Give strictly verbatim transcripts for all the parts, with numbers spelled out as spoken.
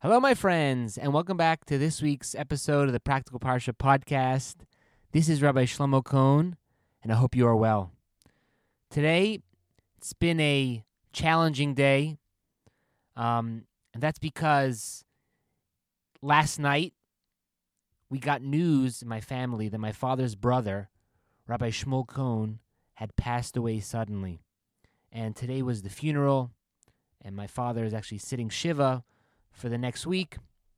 Hello, my friends, and welcome back to this week's episode of the Practical Parsha podcast. This is Rabbi Shlomo Cohn, and I hope you are well. Today, it's been a challenging day, um, and that's because last night we got news in my family that my father's brother, Rabbi Shmuel Cohn, had passed away suddenly. And today was the funeral, and my father is actually sitting Shiva for the next week,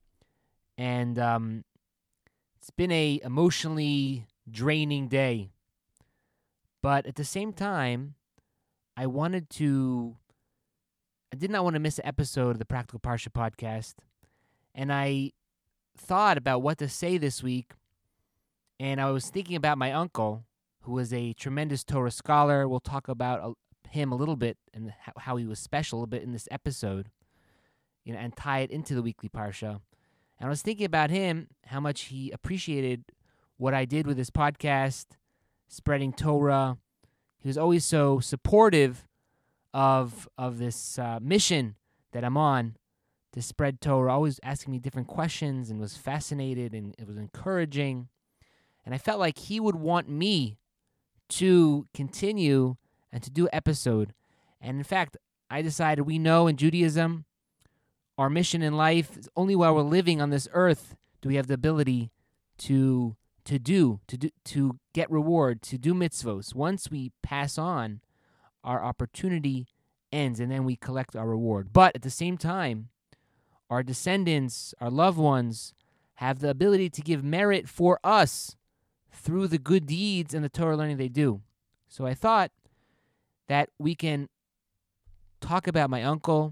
and um, it's been a emotionally draining day. But at the same time, I wanted to, I did not want to miss an episode of the Practical Parsha podcast, and I thought about what to say this week, and I was thinking about my uncle, who was a tremendous Torah scholar. We'll talk about him a little bit and how he was special a bit in this episode. You know, and tie it into the weekly parsha. And I was thinking about him, how much he appreciated what I did with this podcast, spreading Torah. He was always so supportive of of this uh, mission that I'm on to spread Torah, always asking me different questions and was fascinated, and it was encouraging. And I felt like he would want me to continue and to do an episode. And in fact, I decided, we know in Judaism, our mission in life is only while we're living on this earth do we have the ability to to do, to do, to get reward, to do mitzvos. Once we pass on, our opportunity ends, and then we collect our reward. But at the same time, our descendants, our loved ones, have the ability to give merit for us through the good deeds and the Torah learning they do. So I thought that we can talk about my uncle,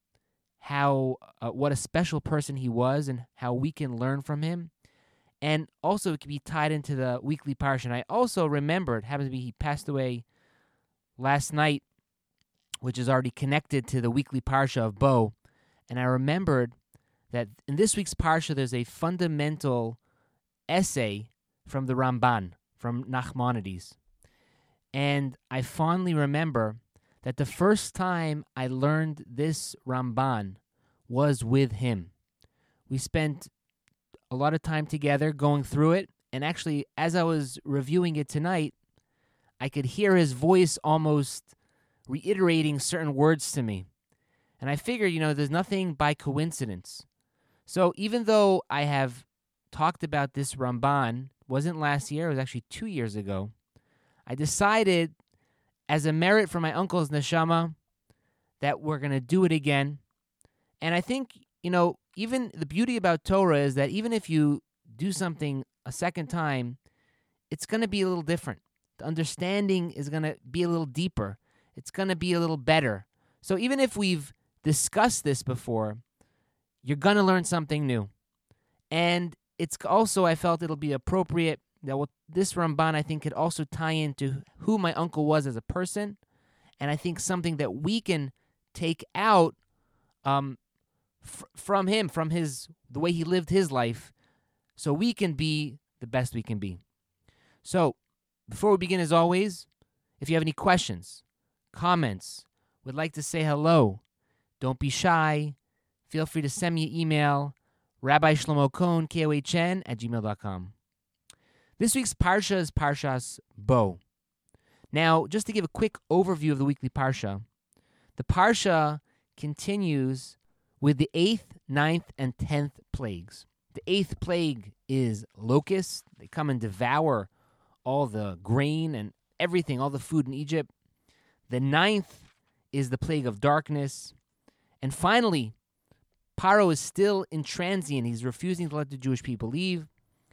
how uh, what a special person he was, and how we can learn from him. And also it can be tied into the weekly parsha. And I also remembered, happens to be he passed away last night, which is already connected to the weekly parsha of Bo. And I remembered that in this week's parsha there's a fundamental essay from the Ramban, from Nachmanides. And I fondly remember that the first time I learned this Ramban was with him. We spent a lot of time together going through it, and actually, as I was reviewing it tonight, I could hear his voice almost reiterating certain words to me. And I figured, you know, there's nothing by coincidence. So even though I have talked about this Ramban, wasn't last year, it was actually two years ago, I decided, as a merit for my uncle's neshama, that we're going to do it again. And I think, you know, even the beauty about Torah is that even if you do something a second time, it's going to be a little different. The understanding is going to be a little deeper. It's going to be a little better. So even if we've discussed this before, you're going to learn something new. And it's also, I felt it'll be appropriate that what this Ramban, I think, could also tie into who my uncle was as a person, and I think something that we can take out um, f- from him, from his the way he lived his life, so we can be the best we can be. So, before we begin, as always, if you have any questions, comments, would like to say hello, don't be shy. Feel free to send me an email, Rabbi Shlomo Cohn, K O H N, at gmail dot com. This week's Parsha is Parshas Bo. Now, just to give a quick overview of the weekly Parsha, the Parsha continues with the eighth, ninth, and tenth plagues. The eighth plague is locusts. They come and devour all the grain and everything, all the food in Egypt. The ninth is the plague of darkness. And finally, Paro is still intransient. He's refusing to let the Jewish people leave.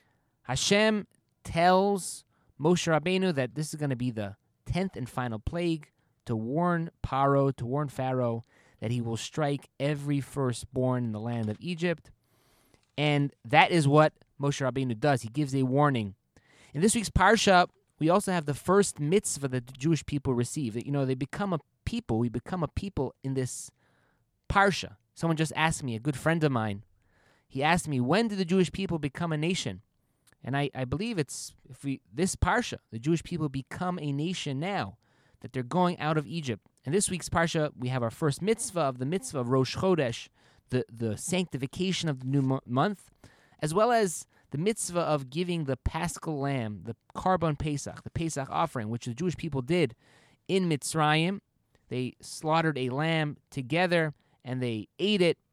Hashem tells Moshe Rabbeinu that this is going to be the tenth and final plague, to warn Paro, to warn Pharaoh that he will strike every firstborn in the land of Egypt. And that is what Moshe Rabbeinu does. He gives a warning. In this week's Parsha, we also have the first mitzvah that the Jewish people receive. You know, they become a people. We become a people in this Parsha. Someone just asked me, a good friend of mine, he asked me, when did the Jewish people become a nation? And I, I believe it's if we this Parsha, the Jewish people become a nation now, that they're going out of Egypt. And this week's Parsha, we have our first mitzvah of the mitzvah of Rosh Chodesh, the, the sanctification of the new mo- month, as well as the mitzvah of giving the Paschal lamb, the Karban Pesach, the Pesach offering, which the Jewish people did in Mitzrayim. They slaughtered a lamb together, and they ate it,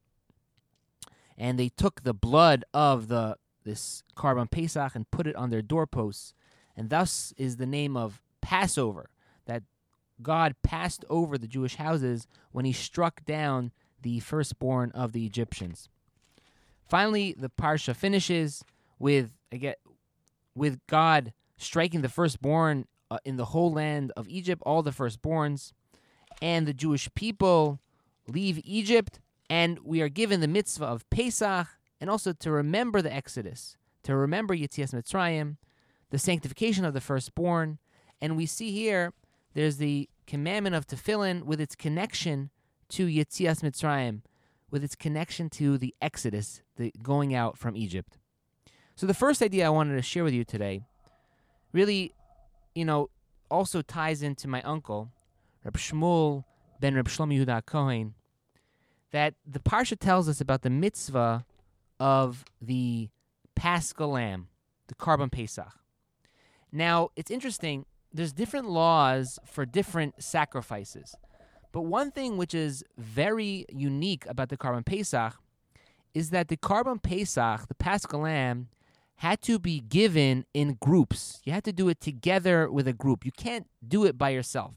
and they took the blood of the this Karban Pesach and put it on their doorposts, and thus is the name of Passover, that God passed over the Jewish houses when he struck down the firstborn of the Egyptians. Finally, the parsha finishes with again, with God striking the firstborn uh, in the whole land of Egypt, all the firstborns, and the Jewish people leave Egypt, and we are given the mitzvah of Pesach, and also to remember the Exodus, to remember Yetzias Mitzrayim, the sanctification of the firstborn, and we see here there's the commandment of tefillin with its connection to Yetzias Mitzrayim, with its connection to the Exodus, the going out from Egypt. So the first idea I wanted to share with you today really, you know, also ties into my uncle, Reb Shmuel ben Reb Shlomo Yehuda Kohen, that the Parsha tells us about the mitzvah of the Paschal lamb, the Karban Pesach. Now, it's interesting, there's different laws for different sacrifices. But one thing which is very unique about the Karban Pesach is that the Karban Pesach, the Paschal lamb, had to be given in groups. You had to do it together with a group. You can't do it by yourself.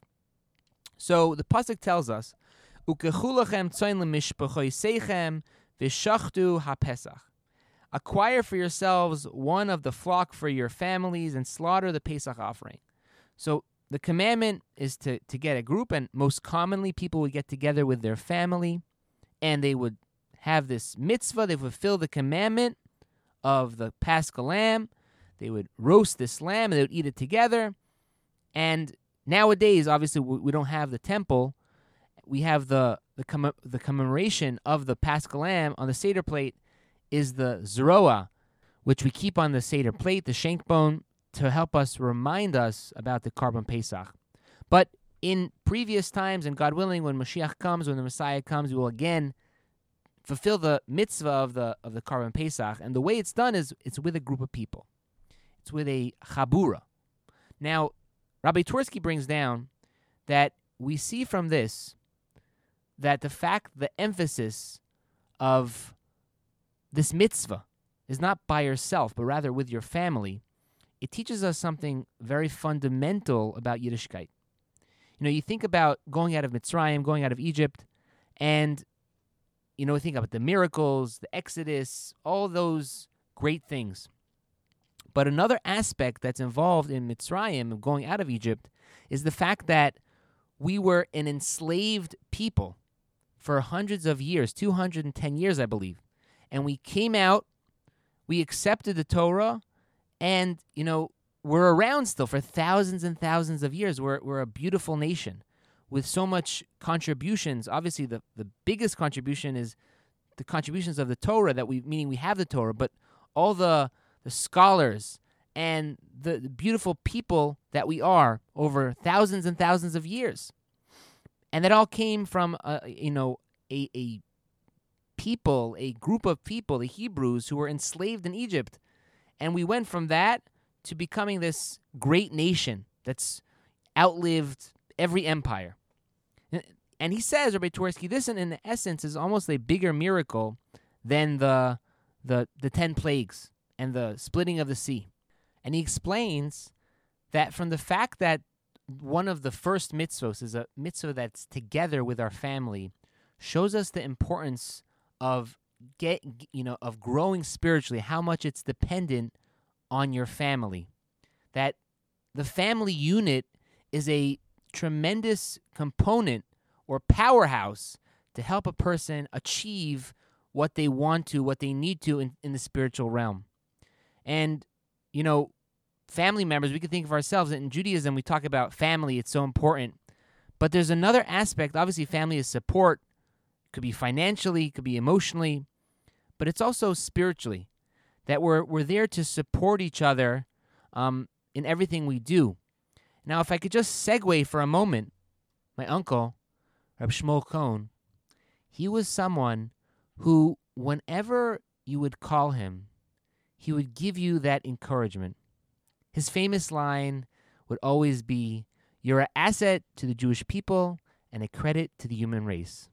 So the pasuk tells us, "Ukechulachem tzoin lemishpachoseichem v'shachtu haPesach." Acquire for yourselves one of the flock for your families and slaughter the Pesach offering. So the commandment is to, to get a group, and most commonly people would get together with their family, and they would have this mitzvah. They would fulfill the commandment of the Paschal lamb. They would roast this lamb, and they would eat it together. And nowadays, obviously, we, we don't have the temple. We have the the, comm- the commemoration of the Paschal lamb on the Seder plate is the Zeroah, which we keep on the Seder plate, the shank bone, to help us remind us about the Karban Pesach. But in previous times, and God willing, when Mashiach comes, when the Messiah comes, we will again fulfill the mitzvah of the of the Karban Pesach. And the way it's done is it's with a group of people. It's with a chabura. Now, Rabbi Twersky brings down that we see from this that the fact, the emphasis of this mitzvah is not by yourself, but rather with your family. It teaches us something very fundamental about Yiddishkeit. You know, you think about going out of Mitzrayim, going out of Egypt, and, you know, think about the miracles, the Exodus, all those great things. But another aspect that's involved in Mitzrayim, of going out of Egypt, is the fact that we were an enslaved people for hundreds of years, two hundred ten years, I believe. And we came out, we accepted the Torah, and, you know, we're around still for thousands and thousands of years. We're we're a beautiful nation with so much contributions. Obviously, the, the biggest contribution is the contributions of the Torah, that we meaning we have the Torah, but all the the scholars and the, the beautiful people that we are over thousands and thousands of years. And that all came from, uh, you know, a, a people, a group of people, the Hebrews, who were enslaved in Egypt. And we went from that to becoming this great nation that's outlived every empire. And he says, Rabbi Twersky, this in, in essence is almost a bigger miracle than the, the the ten plagues and the splitting of the sea. And he explains that from the fact that one of the first mitzvos is a mitzvah that's together with our family, shows us the importance of get you know of growing spiritually, how much it's dependent on your family. That the family unit is a tremendous component or powerhouse to help a person achieve what they want to, what they need to in, in the spiritual realm. And, you know, family members, we can think of ourselves, in Judaism we talk about family, it's so important. But there's another aspect. Obviously, family is support. It could be financially, it could be emotionally, but it's also spiritually. That we're we're there to support each other um, in everything we do. Now, if I could just segue for a moment, my uncle, Reb Shmuel Cohen, he was someone who, whenever you would call him, he would give you that encouragement. His famous line would always be, "You're an asset to the Jewish people and a credit to the human race."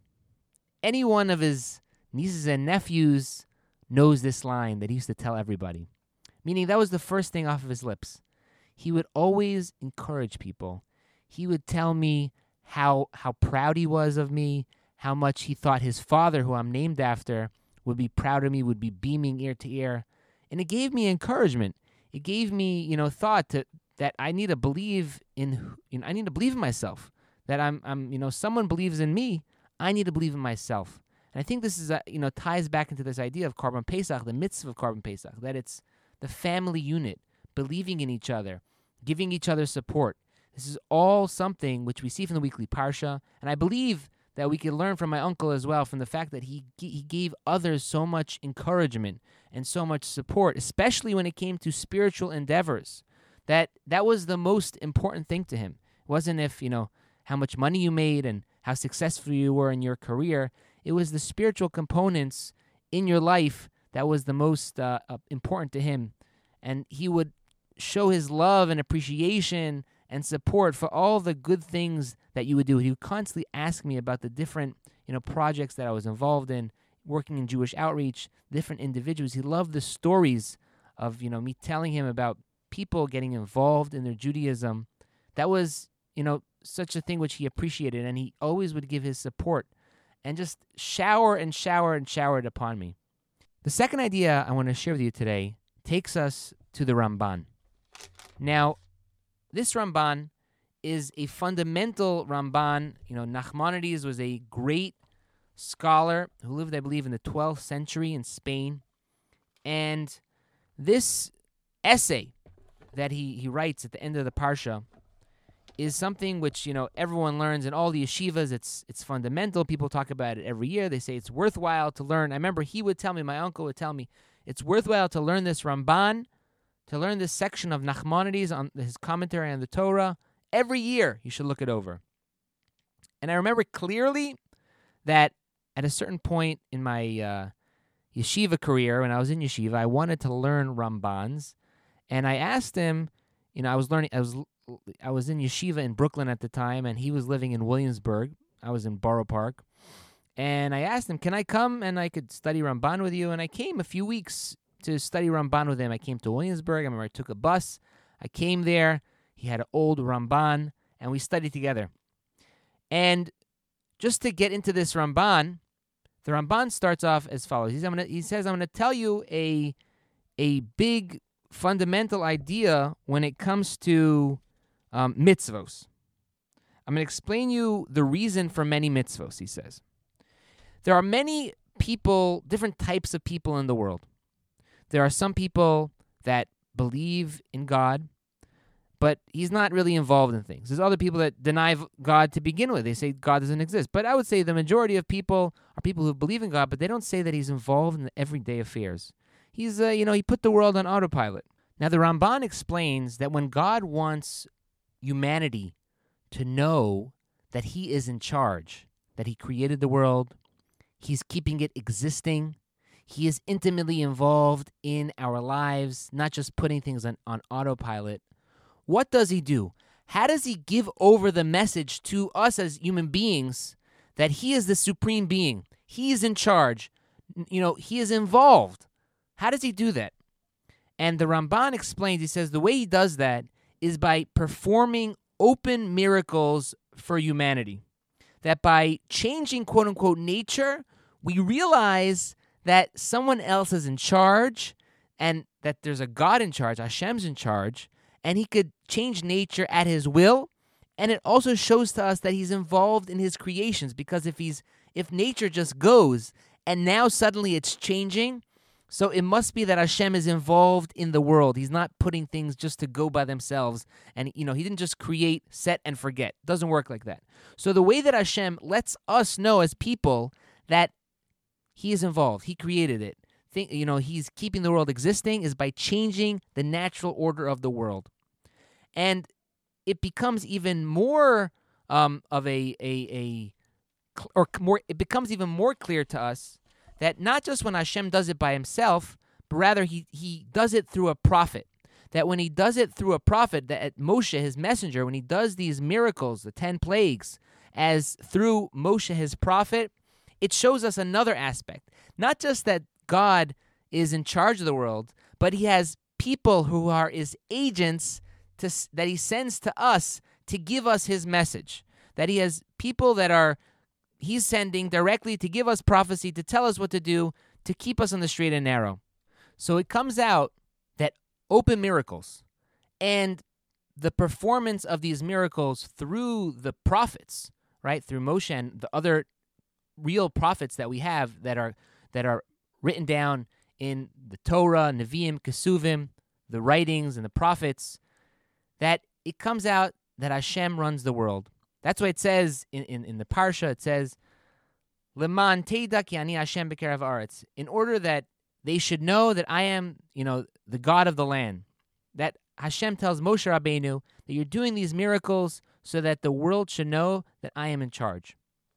Any one of his nieces and nephews knows this line that he used to tell everybody, meaning that was the first thing off of his lips. He would always encourage people. He would tell me how how proud he was of me, how much he thought his father, who I'm named after, would be proud of me, would be beaming ear to ear. And it gave me encouragement. It gave me, you know, thought to, that I need to believe in, you know, I need to believe in myself. That I'm, I'm, you know, someone believes in me. I need to believe in myself. And I think this is, a, you know, ties back into this idea of Korban Pesach, the mitzvah of Korban Pesach, that it's the family unit, believing in each other, giving each other support. This is all something which we see from the weekly Parsha, and I believe that we can learn from my uncle as well, from the fact that he he gave others so much encouragement and so much support, especially when it came to spiritual endeavors. That that was the most important thing to him. It wasn't if, you know, how much money you made and how successful you were in your career. It was the spiritual components in your life that was the most uh, uh, important to him. And he would show his love and appreciation and support for all the good things that you would do. He would constantly ask me about the different, you know, projects that I was involved in, working in Jewish outreach, different individuals. He loved the stories of, you know, me telling him about people getting involved in their Judaism. That was, you know, such a thing which he appreciated, and he always would give his support and just shower and shower and shower it upon me. The second idea I want to share with you today takes us to the Ramban. Now, this Ramban is a fundamental Ramban. You know, Nachmanides was a great scholar who lived, I believe, in the twelfth century in Spain. And this essay that he, he writes at the end of the Parsha is something which, you know, everyone learns in all the yeshivas. It's it's fundamental. People talk about it every year. They say it's worthwhile to learn. I remember he would tell me, my uncle would tell me, it's worthwhile to learn this Ramban, to learn this section of Nachmanides on his commentary on the Torah. Every year you should look it over. And I remember clearly that at a certain point in my uh, yeshiva career, when I was in yeshiva, I wanted to learn Rambans. And I asked him, you know, I was learning, I was I was in yeshiva in Brooklyn at the time, and he was living in Williamsburg. I was in Borough Park. And I asked him, can I come and I could study Ramban with you? And I came a few weeks to study Ramban with him. I came to Williamsburg. I remember I took a bus. I came there. He had an old Ramban, and we studied together. And just to get into this Ramban, the Ramban starts off as follows. He's, I'm gonna, he says, I'm going to tell you a, a big fundamental idea when it comes to um, mitzvos. I'm going to explain you the reason for many mitzvos, he says. There are many people, different types of people in the world. There are some people that believe in God, but he's not really involved in things. There's other people that deny God to begin with. They say God doesn't exist. But I would say the majority of people are people who believe in God, but they don't say that he's involved in the everyday affairs. He's, uh, you know, he put the world on autopilot. Now, the Ramban explains that when God wants humanity to know that he is in charge, that he created the world, he's keeping it existing, he is intimately involved in our lives, not just putting things on, on autopilot, what does he do? How does he give over the message to us as human beings that he is the supreme being? He is in charge. You know, he is involved. How does he do that? And the Ramban explains, he says the way he does that is by performing open miracles for humanity. That by changing quote-unquote nature, we realize that someone else is in charge and that there's a God in charge, Hashem's in charge, and he could change nature at his will. And it also shows to us that he's involved in his creations, because if he's if nature just goes and now suddenly it's changing, so it must be that Hashem is involved in the world. He's not putting things just to go by themselves. And, you know, he didn't just create, set, and forget. It doesn't work like that. So the way that Hashem lets us know as people that he is involved, he created it, think, you know, he's keeping the world existing, is by changing the natural order of the world. And it becomes even more um, of a, a, a, or more, it becomes even more clear to us that not just when Hashem does it by himself, but rather he, he does it through a prophet. That when he does it through a prophet, that Moshe, his messenger, when he does these miracles, the ten plagues, as through Moshe, his prophet, it shows us another aspect. Not just that God is in charge of the world, but he has people who are his agents to, that he sends to us to give us his message. That he has people that are he's sending directly to give us prophecy, to tell us what to do, to keep us on the straight and narrow. So it comes out that open miracles and the performance of these miracles through the prophets, right, through Moshe and the other real prophets that we have that are that are written down in the Torah, Nevi'im, Kesuvim, the writings and the prophets, that it comes out that Hashem runs the world. That's why it says in, in, in the Parsha, it says, Leman teida ki ani Hashem b'kerav haaretz, in order that they should know that I am, you know, the God of the land. That Hashem tells Moshe Rabbeinu that you're doing these miracles so that the world should know that I am in charge.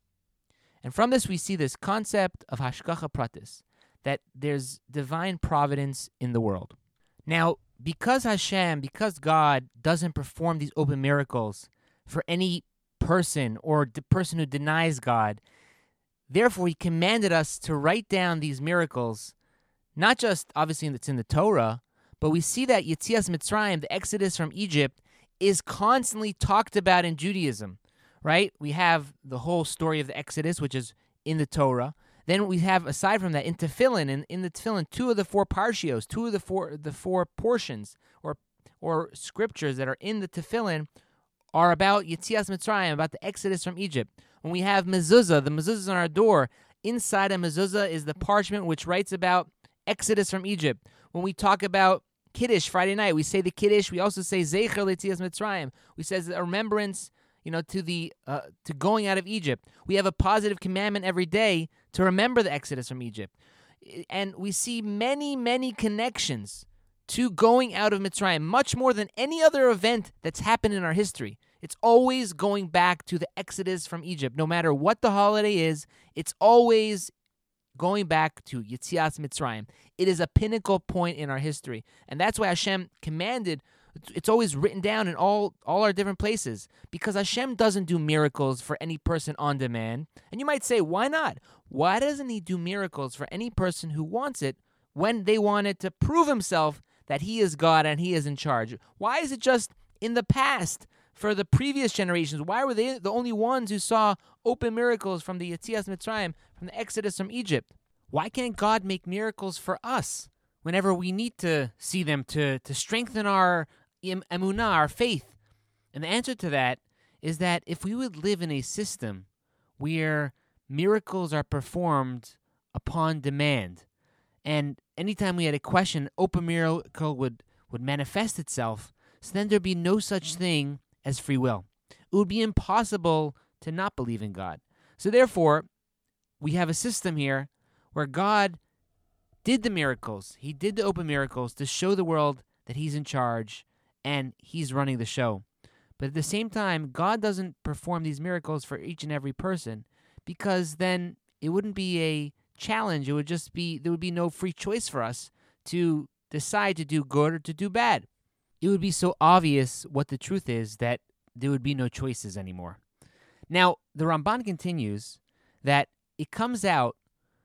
And from this we see this concept of hashgacha pratis, that there's divine providence in the world. Now, because Hashem, because God doesn't perform these open miracles for any person or the person who denies God, therefore he commanded us to write down these miracles, not just obviously it's in the Torah, but we see that Yetzias Mitzrayim, the Exodus from Egypt, is constantly talked about in Judaism, right? We have the whole story of the Exodus, which is in the Torah. Then we have, aside from that, in Tefillin, in, in the Tefillin, two of the four parshios, two of the four the four portions or or scriptures that are in the Tefillin are about Yetzias Mitzrayim, about the Exodus from Egypt. When we have mezuzah, the mezuzah on our door, inside a mezuzah is the parchment which writes about Exodus from Egypt. When we talk about Kiddush Friday night, we say the Kiddush. We also say Zecher Yetzias Mitzrayim. We say a remembrance, you know, to the uh, to going out of Egypt. We have a positive commandment every day to remember the Exodus from Egypt, and we see many, many connections to going out of Mitzrayim, much more than any other event that's happened in our history. It's always going back to the Exodus from Egypt. No matter what the holiday is, it's always going back to Yetzias Mitzrayim. It is a pinnacle point in our history. And that's why Hashem commanded, it's always written down in all, all our different places, because Hashem doesn't do miracles for any person on demand. And you might say, why not? Why doesn't he do miracles for any person who wants it when they want it to prove himself that he is God and he is in charge? Why is it just in the past for the previous generations? Why were they the only ones who saw open miracles from the Yetzias Mitzrayim, from the Exodus from Egypt? Why can't God make miracles for us whenever we need to see them to, to strengthen our emunah, our faith? And the answer to that is that if we would live in a system where miracles are performed upon demand, and anytime we had a question, open miracle would, would manifest itself, so then there'd be no such thing as free will. It would be impossible to not believe in God. So therefore, we have a system here where God did the miracles. He did the open miracles to show the world that he's in charge and he's running the show. But at the same time, God doesn't perform these miracles for each and every person, because then it wouldn't be a challenge. It would just be, there would be no free choice for us to decide to do good or to do bad. It would be so obvious what the truth is that there would be no choices anymore. Now, the Ramban continues that it comes out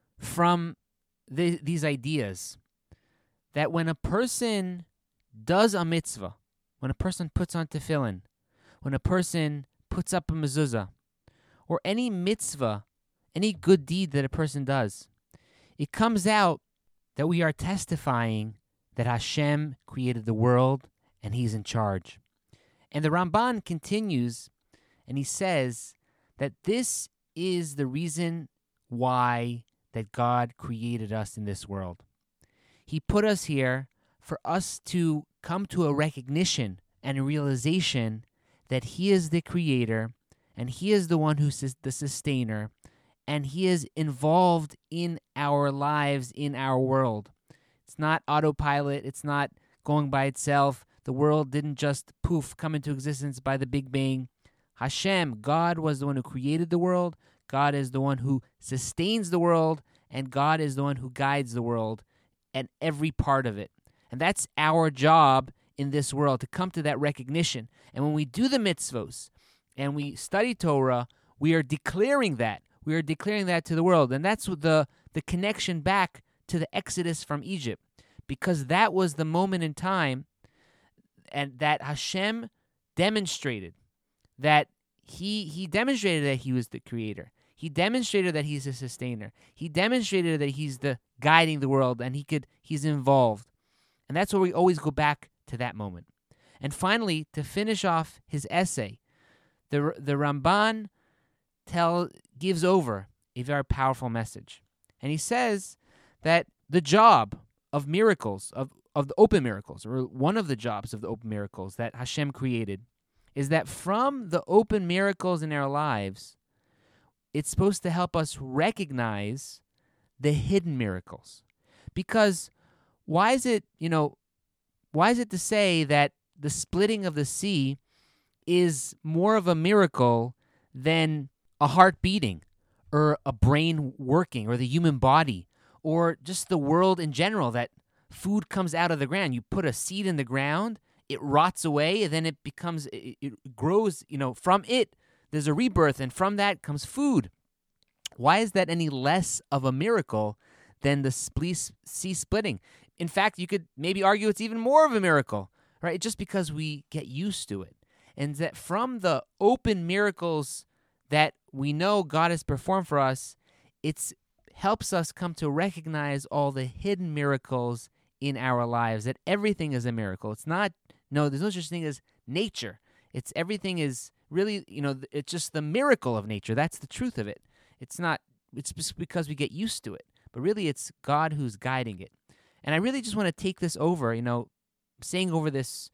from the, these ideas that when a person does a mitzvah, when a person puts on tefillin, when a person puts up a mezuzah, or any mitzvah, any good deed that a person does, it comes out that we are testifying that Hashem created the world and he's in charge. And the Ramban continues and he says that this is the reason why that God created us in this world. He put us here for us to come to a recognition and a realization that he is the creator and he is the one who's the sustainer, and he is involved in our lives, in our world. It's not autopilot. It's not going by itself. The world didn't just poof, come into existence by the Big Bang. Hashem, God, was the one who created the world. God is the one who sustains the world, and God is the one who guides the world and every part of it. And that's our job in this world, to come to that recognition. And when we do the mitzvos and we study Torah, we are declaring that. We are declaring that to the world. And that's what the, the connection back to the Exodus from Egypt, because that was the moment in time and that Hashem demonstrated that he he demonstrated that he was the creator. He demonstrated that he's a sustainer. He demonstrated that he's the guiding the world, and he could he's involved. And that's where we always go back to that moment. And finally, to finish off his essay, the the Ramban tell gives over a very powerful message. And he says that the job of miracles, of, of the open miracles, or one of the jobs of the open miracles that Hashem created, is that from the open miracles in our lives, it's supposed to help us recognize the hidden miracles. Because why is it, you know, why is it to say that the splitting of the sea is more of a miracle than a heart beating or a brain working or the human body or just the world in general, that food comes out of the ground? You put a seed in the ground, it rots away, and then it becomes, it, it grows, you know, from it, there's a rebirth, and from that comes food. Why is that any less of a miracle than the spl- sea splitting? In fact, you could maybe argue it's even more of a miracle, right? Just because we get used to it. And that from the open miracles that we know God has performed for us, it helps us come to recognize all the hidden miracles in our lives, that everything is a miracle. It's not, no, there's no such thing as nature. It's everything is really, you know, it's just the miracle of nature. That's the truth of it. It's not, it's just because we get used to it. But really, it's God who's guiding it. And I really just want to take this over, you know, saying over this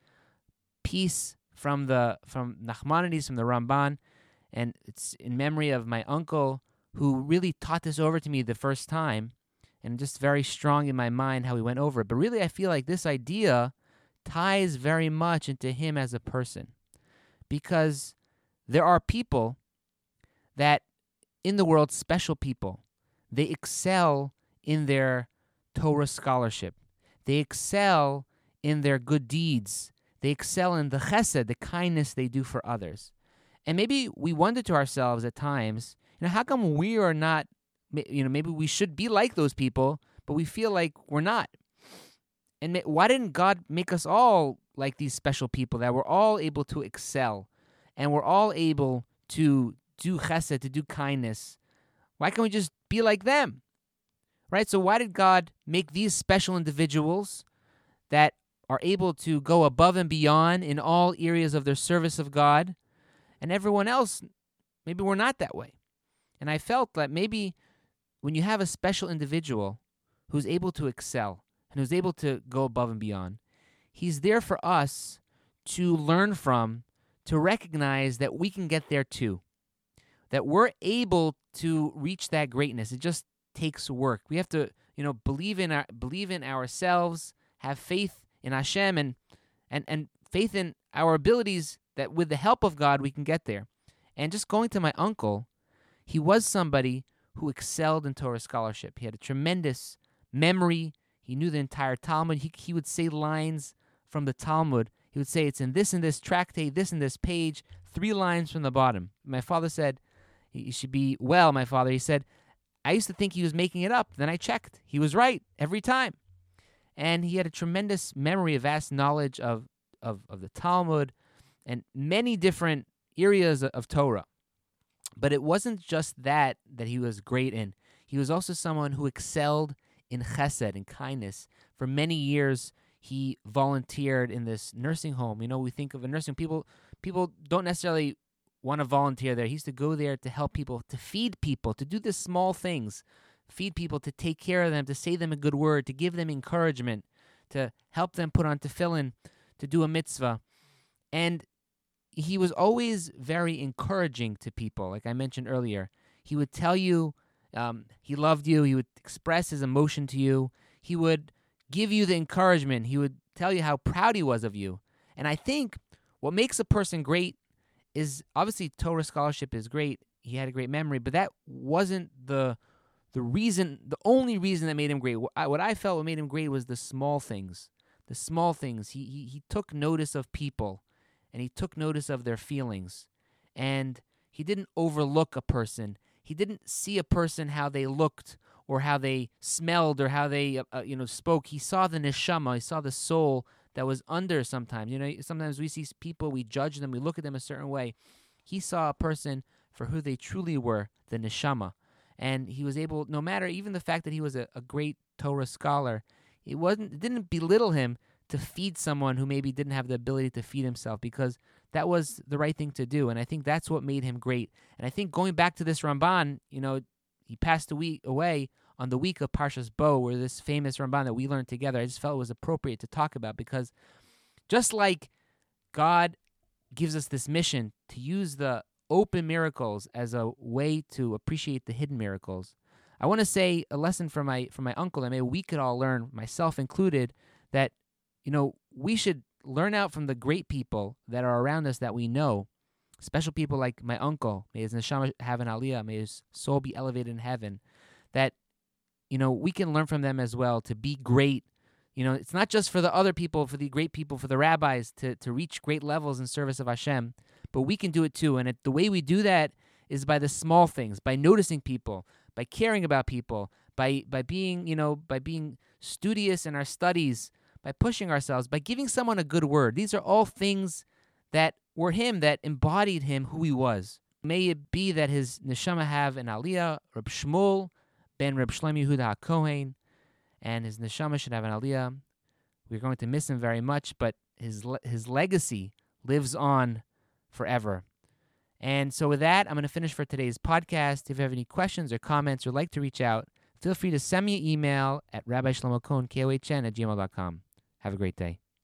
piece from the from Nachmanides, from the Ramban, and it's in memory of my uncle who really taught this over to me the first time, and just very strong in my mind how he went over it. But really, I feel like this idea ties very much into him as a person, because there are people that in the world, special people, they excel in their Torah scholarship. They excel in their good deeds. They excel in the chesed, the kindness they do for others. And maybe we wonder to ourselves at times, you know, how come we are not, you know, maybe we should be like those people, but we feel like we're not. And why didn't God make us all like these special people, that we're all able to excel and we're all able to do chesed, to do kindness? Why can't we just be like them? Right? So why did God make these special individuals that are able to go above and beyond in all areas of their service of God, and everyone else, maybe we're not that way? And I felt that maybe when you have a special individual who's able to excel and who's able to go above and beyond, he's there for us to learn from, to recognize that we can get there too, that we're able to reach that greatness. It just takes work. We have to, you know, believe in our believe in ourselves, have faith in Hashem, and and and faith in our abilities, that with the help of God we can get there. And just going to my uncle, he was somebody who excelled in Torah scholarship. He had a tremendous memory. He knew the entire Talmud. He he would say lines from the Talmud. He would say it's in this and this tractate, this and this page, three lines from the bottom. My father said, "You should be well." My father, he said, I used to think he was making it up. Then I checked. He was right every time. And he had a tremendous memory, a vast knowledge of, of, of the Talmud and many different areas of Torah. But it wasn't just that that he was great in. He was also someone who excelled in chesed, in kindness. For many years, he volunteered in this nursing home. You know, we think of a nursing people. People don't necessarily want to volunteer there. He used to go there to help people, to feed people, to do the small things, feed people, to take care of them, to say them a good word, to give them encouragement, to help them put on tefillin, to do a mitzvah. And he was always very encouraging to people, like I mentioned earlier. He would tell you um, he loved you. He would express his emotion to you. He would give you the encouragement. He would tell you how proud he was of you. And I think what makes a person great is, obviously Torah scholarship is great. He had a great memory, but that wasn't the the reason, the only reason that made him great, what I, what I felt what made him great was the small things. The small things. He, he he took notice of people, and he took notice of their feelings, and he didn't overlook a person. He didn't see a person how they looked or how they smelled or how they uh, you know spoke. He saw the neshama. He saw the soul that was under. Sometimes you know sometimes we see people, we judge them, we look at them a certain way. He saw a person for who they truly were, the neshama, and he was able, no matter even the fact that he was a, a great Torah scholar. It wasn't. It didn't belittle him to feed someone who maybe didn't have the ability to feed himself, because that was the right thing to do. And I think that's what made him great. And I think going back to this Ramban, you know, he passed a week away on the week of Parshas Bo, where this famous Ramban that we learned together, I just felt it was appropriate to talk about, because just like God gives us this mission to use the open miracles as a way to appreciate the hidden miracles, I want to say a lesson from my from my uncle that maybe we could all learn, myself included, that, you know, we should learn out from the great people that are around us that we know, special people like my uncle. May his neshama have an aliyah, may his soul be elevated in heaven, that, you know, we can learn from them as well to be great. You know, it's not just for the other people, for the great people, for the rabbis to, to reach great levels in service of Hashem, but we can do it too. And it, the way we do that is by the small things, by noticing people, by caring about people, by by being, you know, by being studious in our studies, by pushing ourselves, by giving someone a good word. These are all things that were him, that embodied him, who he was. May it be that his neshama have an aliyah, Reb Shmuel ben Reb Shlomo Yehuda HaKohen, and his neshama should have an aliyah. We're going to miss him very much, but his le- his legacy lives on forever. And so with that, I'm going to finish for today's podcast. If you have any questions or comments or like to reach out, feel free to send me an email at Rabbi Shlomo Cohen, K O H N, at gmail dot com. Have a great day.